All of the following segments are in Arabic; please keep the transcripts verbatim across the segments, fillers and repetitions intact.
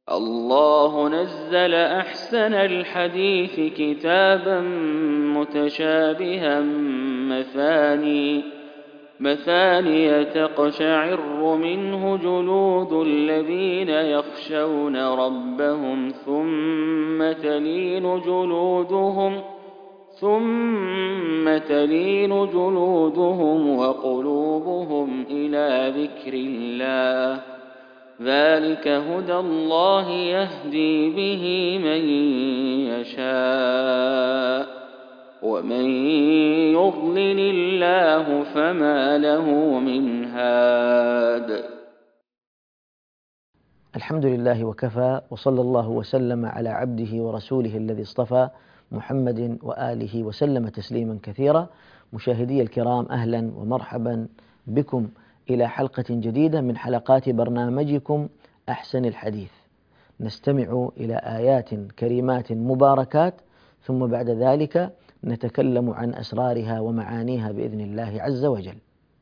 الله نزل أحسن الحديث كتابا متشابها مثاني مثانية تقشعر منه جلود الذين يخشون ربهم ثم تلين جلودهم ثم تلين جلودهم وقلوبهم إلى ذكر الله ذلك هدى الله يهدي به من يشاء ومن يضلل الله فما له من هاد. الحمد لله وكفى، وصلى الله وسلم على عبده ورسوله الذي اصطفى محمد وآله وسلم تسليما كثيرا. مشاهدي الكرام، أهلا ومرحبا بكم إلى حلقة جديدة من حلقات برنامجكم أحسن الحديث. نستمع إلى آيات كريمات مباركات، ثم بعد ذلك نتكلم عن أسرارها ومعانيها بإذن الله عز وجل.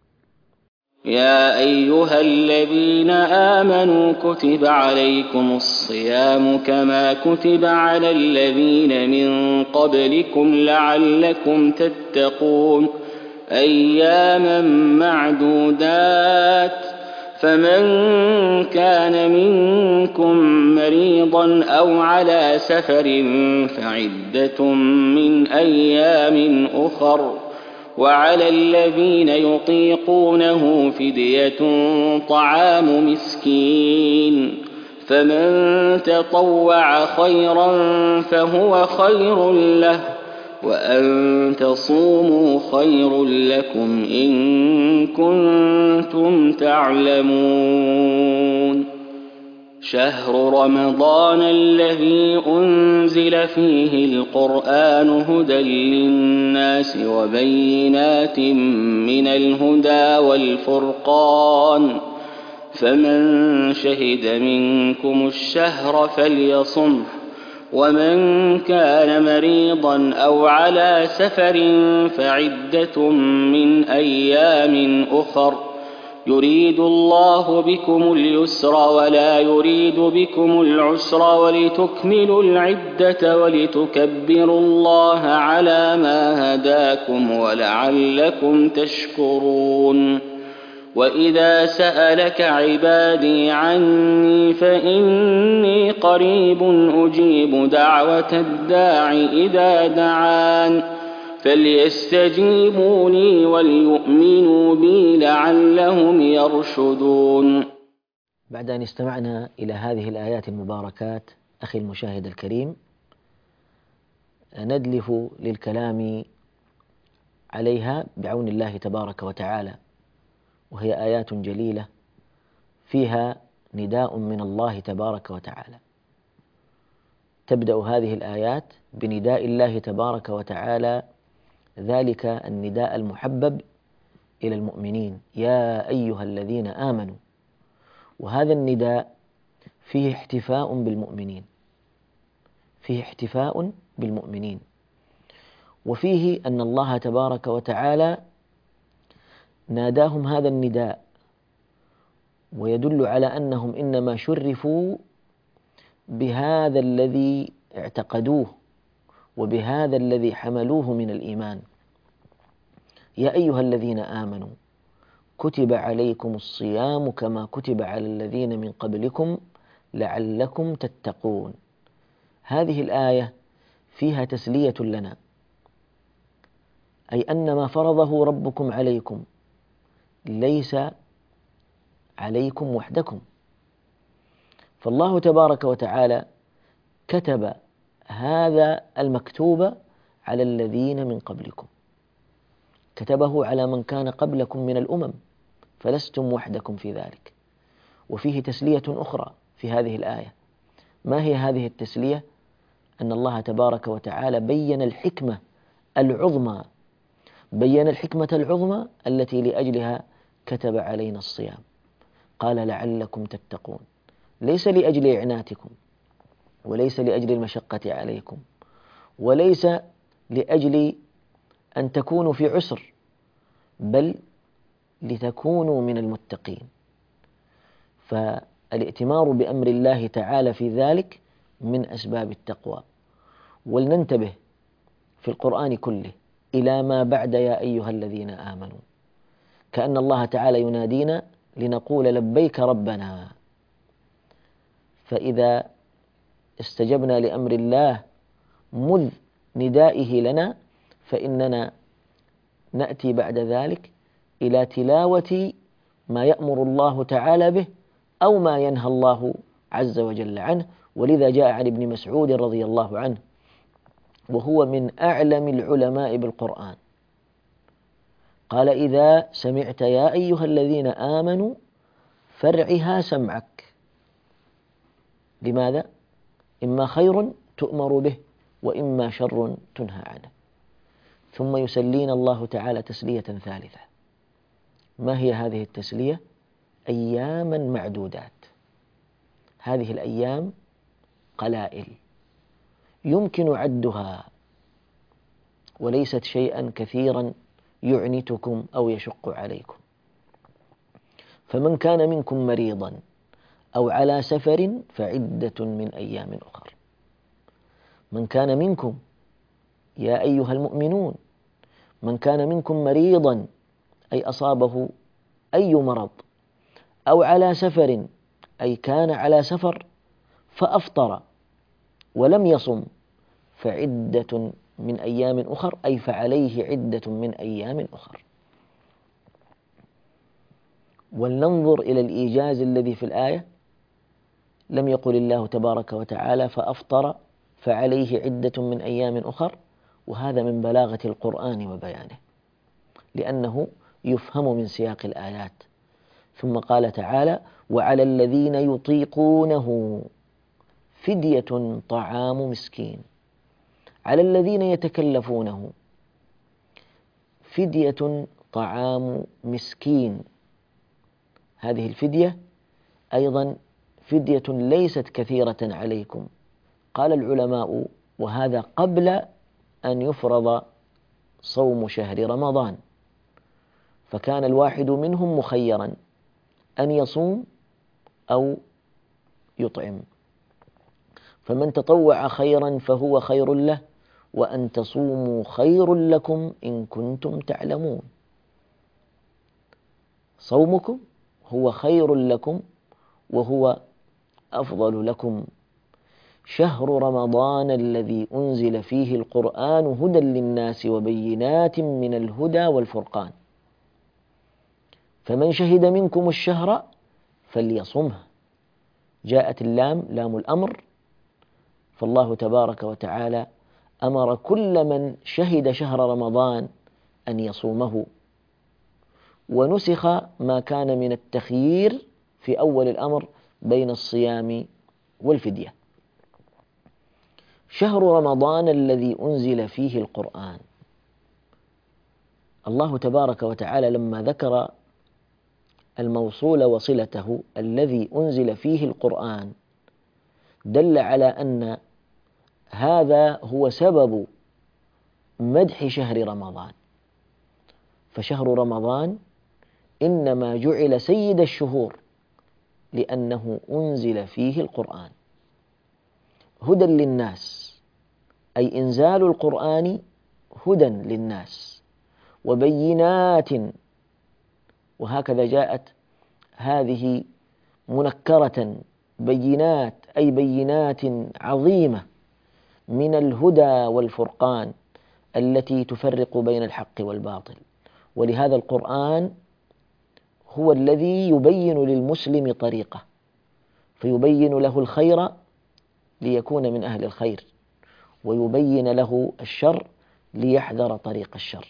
يا أيها الذين آمنوا كتب عليكم الصيام كما كتب على الذين من قبلكم لعلكم تتقون أياما معدودات فمن كان منكم مريضا أو على سفر فعدة من أيام أخر وعلى الذين يطيقونه فدية طعام مسكين فمن تطوع خيرا فهو خير له وأن تصوموا خير لكم إن كنتم تعلمون. شهر رمضان الذي أنزل فيه القرآن هدى للناس وبينات من الهدى والفرقان فمن شهد منكم الشهر فليصمه ومن كان مريضا أو على سفر فعدة من أيام أخر يريد الله بكم اليسر ولا يريد بكم العسر ولتكملوا العدة ولتكبروا الله على ما هداكم ولعلكم تشكرون. وإذا سألك عبادي عني فإني قريب أجيب دعوة الداع إذا دعان فليستجيبوا لي وليؤمنوا بي لعلهم يرشدون. بعد أن استمعنا إلى هذه الآيات المباركات أخي المشاهد الكريم، ندلف للكلام عليها بعون الله تبارك وتعالى، وهي آيات جليلة فيها نداء من الله تبارك وتعالى. تبدأ هذه الآيات بنداء الله تبارك وتعالى، ذلك النداء المحبب إلى المؤمنين: يا أيها الذين آمنوا. وهذا النداء فيه احتفاء بالمؤمنين، فيه احتفاء بالمؤمنين، وفيه أن الله تبارك وتعالى ناداهم هذا النداء، ويدل على أنهم إنما شرفوا بهذا الذي اعتقدوه وبهذا الذي حملوه من الإيمان. يا أيها الذين آمنوا كتب عليكم الصيام كما كتب على الذين من قبلكم لعلكم تتقون. هذه الآية فيها تسلية لنا، أي أن ما فرضه ربكم عليكم ليس عليكم وحدكم، فالله تبارك وتعالى كتب هذا المكتوب على الذين من قبلكم، كتبه على من كان قبلكم من الأمم، فلستم وحدكم في ذلك. وفيه تسلية أخرى في هذه الآية. ما هي هذه التسلية؟ أن الله تبارك وتعالى بين الحكمة العظمى، بين الحكمة العظمى التي لأجلها كتب علينا الصيام. قال لعلكم تتقون، ليس لأجل إعناتكم، وليس لأجل المشقة عليكم، وليس لأجل أن تكونوا في عسر، بل لتكونوا من المتقين. الائتمار بأمر الله تعالى في ذلك من أسباب التقوى. ولننتبه في القرآن كله إلى ما بعد يا أيها الذين آمنوا، كأن الله تعالى ينادينا لنقول لبيك ربنا. فإذا استجبنا لأمر الله مذ ندائه لنا فإننا نأتي بعد ذلك إلى تلاوة ما يأمر الله تعالى به أو ما ينهى الله عز وجل عنه. ولذا جاء عن ابن مسعود رضي الله عنه وهو من أعلم العلماء بالقرآن قال: إذا سمعت يا أيها الذين آمنوا فارعها سمعك. لماذا؟ إما خير تؤمر به وإما شر تنهى عنه. ثم يسلينا الله تعالى تسلية ثالثة. ما هي هذه التسلية؟ أياما معدودات. هذه الأيام قلائل يمكن عدها وليست شيئا كثيرا يعنتكم أو يشق عليكم. فمن كان منكم مريضا أو على سفر فعدة من أيام أخر. من كان منكم يا أيها المؤمنون، من كان منكم مريضا أي أصابه أي مرض، أو على سفر أي كان على سفر فأفطر ولم يصم فعدة من أيام أخر، أي فعليه عدة من أيام أخر. ولننظر إلى الإيجاز الذي في الآية. لم يقل الله تبارك وتعالى فأفطر فعليه عدة من أيام أخر، وهذا من بلاغة القرآن وبيانه لأنه يفهم من سياق الآيات. ثم قال تعالى: وعلى الذين يطيقونه فدية طعام مسكين. على الذين يتكلفونه فدية طعام مسكين. هذه الفدية أيضا فدية ليست كثيرة عليكم. قال العلماء وهذا قبل أن يفرض صوم شهر رمضان، فكان الواحد منهم مخيرا أن يصوم أو يطعم. فمن تطوع خيرا فهو خير له، وأن تصوموا خير لكم إن كنتم تعلمون. صومكم هو خير لكم وهو أفضل لكم. شهر رمضان الذي أنزل فيه القرآن هدى للناس وبينات من الهدى والفرقان، فمن شهد منكم الشهر فليصمه. جاءت اللام لام الأمر، فالله تبارك وتعالى أمر كل من شهد شهر رمضان أن يصومه، ونسخ ما كان من التخيير في أول الأمر بين الصيام والفدية. شهر رمضان الذي أنزل فيه القرآن. الله تبارك وتعالى لما ذكر الموصول وصلته الذي أنزل فيه القرآن دل على أن هذا هو سبب مدح شهر رمضان. فشهر رمضان إنما جعل سيد الشهور لأنه أنزل فيه القرآن هدى للناس، أي إنزال القرآن هدى للناس وبينات، وهكذا جاءت هذه منكرة بينات، أي بينات عظيمة من الهدى والفرقان التي تفرق بين الحق والباطل. ولهذا القرآن هو الذي يبين للمسلم طريقه، فيبين له الخير ليكون من أهل الخير، ويبين له الشر ليحذر طريق الشر.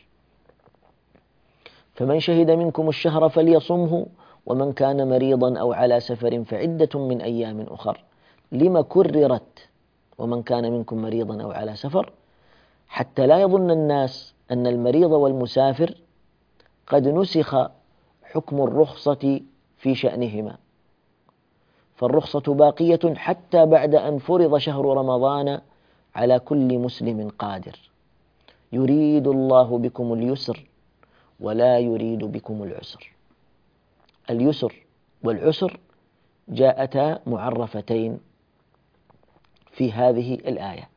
فمن شهد منكم الشهر فليصمه ومن كان مريضا أو على سفر فعدة من أيام أخر. لما كررت ومن كان منكم مريضا أو على سفر؟ حتى لا يظن الناس أن المريض والمسافر قد نسخ حكم الرخصة في شأنهما، فالرخصة باقية حتى بعد أن فرض شهر رمضان على كل مسلم قادر. يريد الله بكم اليسر ولا يريد بكم العسر. اليسر والعسر جاءتا معرفتين في هذه الآية.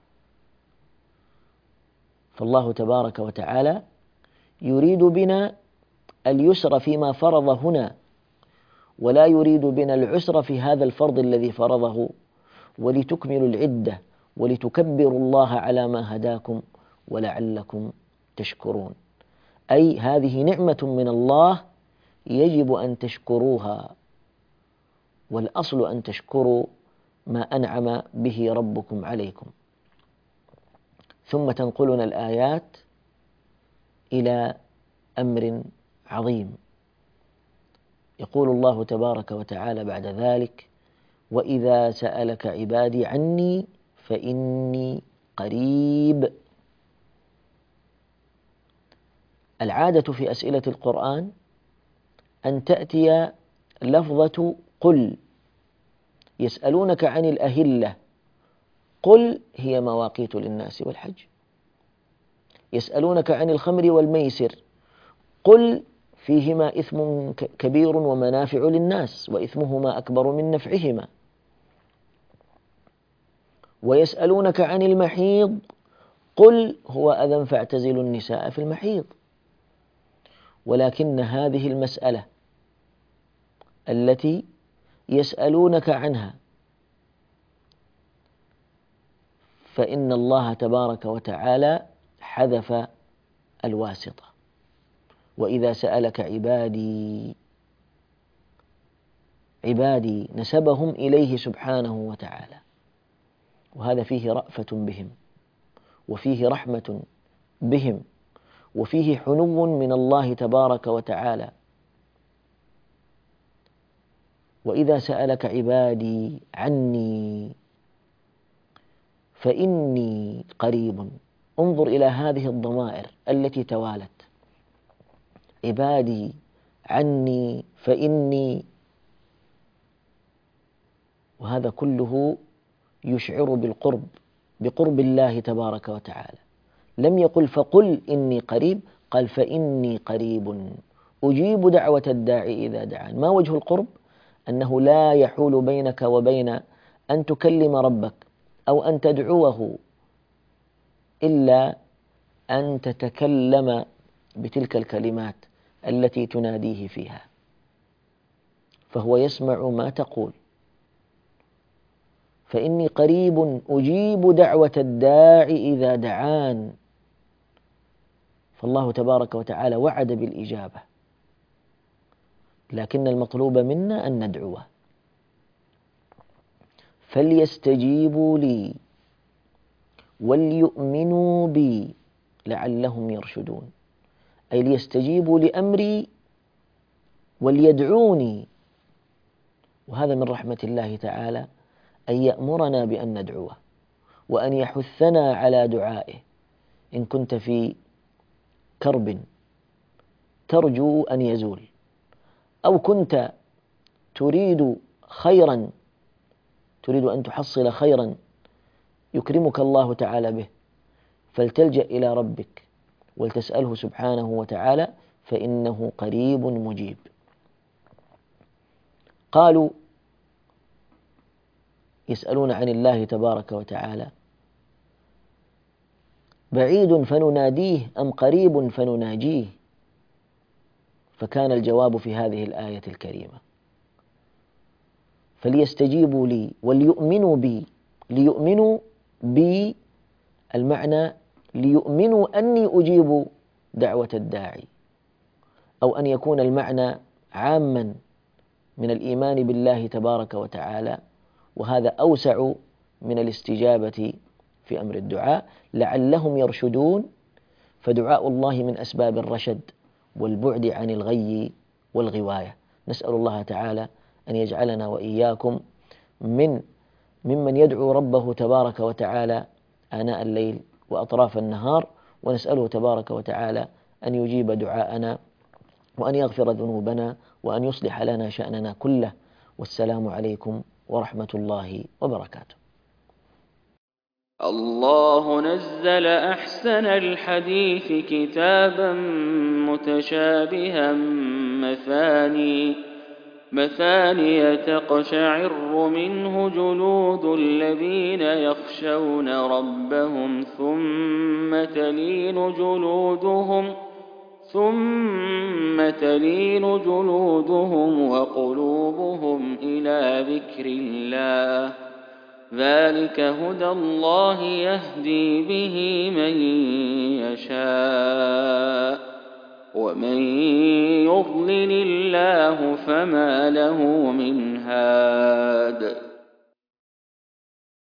فالله تبارك وتعالى يريد بنا اليسر فيما فرض هنا، ولا يريد بنا العسر في هذا الفرض الذي فرضه، ولتكملوا العدة ولتكبروا الله على ما هداكم ولعلكم تشكرون. أي هذه نعمة من الله يجب أن تشكروها، والأصل أن تشكروا ما أنعم به ربكم عليكم. ثم تنقلنا الآيات إلى أمر عظيم. يقول الله تبارك وتعالى بعد ذلك: وإذا سألك عبادي عني فإني قريب. العادة في أسئلة القرآن أن تأتي لفظة قل. يسألونك عن الأهلة، قل هي مواقيت للناس والحج. يسألونك عن الخمر والميسر، قل فيهما إثم كبير ومنافع للناس وإثمهما أكبر من نفعهما. ويسألونك عن المحيض، قل هو أذى فاعتزلوا النساء في المحيض. ولكن هذه المسألة التي يسألونك عنها فإن الله تبارك وتعالى حذف الواسطة. وإذا سألك عبادي، عبادي نسبهم إليه سبحانه وتعالى، وهذا فيه رأفة بهم، وفيه رحمة بهم، وفيه حنو من الله تبارك وتعالى. وإذا سألك عبادي عني فإني قريب. انظر إلى هذه الضمائر التي توالت: عبادي، عني، فإني. وهذا كله يشعر بالقرب، بقرب الله تبارك وتعالى. لم يقل فقل إني قريب، قال فإني قريب أجيب دعوة الداعي إذا دعان. ما وجه القرب؟ أنه لا يحول بينك وبين أن تكلم ربك أو أن تدعوه إلا أن تتكلم بتلك الكلمات التي تناديه فيها، فهو يسمع ما تقول. فإني قريب أجيب دعوة الداعي إذا دعان. فالله تبارك وتعالى وعد بالإجابة، لكن المطلوب منا أن ندعوه. فليستجيبوا لي وليؤمنوا بي لعلهم يرشدون. أي ليستجيبوا لأمري وليدعوني. وهذا من رحمة الله تعالى أن يأمرنا بأن ندعوه، وأن يحثنا على دعائه. إن كنت في كرب ترجو أن يزول، أو كنت تريد خيرا، تريد أن تحصل خيرا يكرمك الله تعالى به، فلتلجأ إلى ربك ولتسأله سبحانه وتعالى، فإنه قريب مجيب. قالوا يسألون عن الله تبارك وتعالى: بعيد فنناديه أم قريب فنناجيه؟ فكان الجواب في هذه الآية الكريمة: فليستجيبوا لي وليؤمنوا بي. ليؤمنوا بي المعنى ليؤمنوا أني أجيب دعوة الداعي، أو أن يكون المعنى عاما من الإيمان بالله تبارك وتعالى، وهذا أوسع من الاستجابة في أمر الدعاء. لعلهم يرشدون، فدعاء الله من أسباب الرشد والبعد عن الغي والغواية. نسأل الله تعالى أن يجعلنا وإياكم من ممن يدعو ربه تبارك وتعالى آناء الليل وأطراف النهار، ونسأله تبارك وتعالى أن يجيب دعاءنا وأن يغفر ذنوبنا وأن يصلح لنا شأننا كله. والسلام عليكم ورحمة الله وبركاته. الله نزل أحسن الحديث كتابا متشابها مثاني مثانية تقشعر منه جلود الذين يخشون ربهم ثم تلين جلودهم ثم تلين جلودهم وقلوبهم إلى ذكر الله ذلك هدى الله يهدي به من يشاء ومن يضلل الله فما له من هاد